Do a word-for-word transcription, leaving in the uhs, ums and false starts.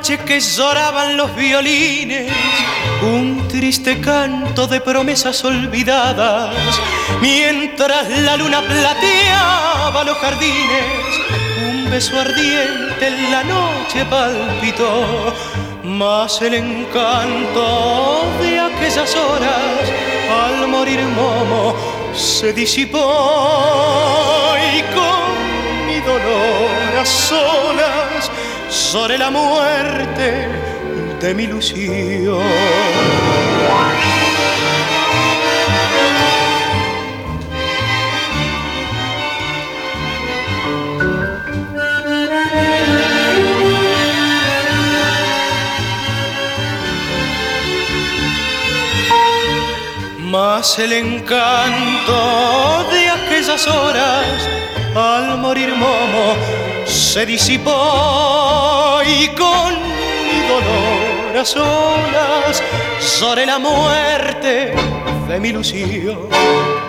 noche que lloraban los violines, un triste canto de promesas olvidadas, mientras la luna plateaba los jardines, un beso ardiente en la noche palpitó, mas el encanto de aquellas horas al morir Momo se disipó, y con mi dolor a solas sobre la muerte de mi ilusión. Mas el encanto de aquellas horas al morir Momo se disipó, y con mi dolor a solas sobre la muerte de mi ilusión.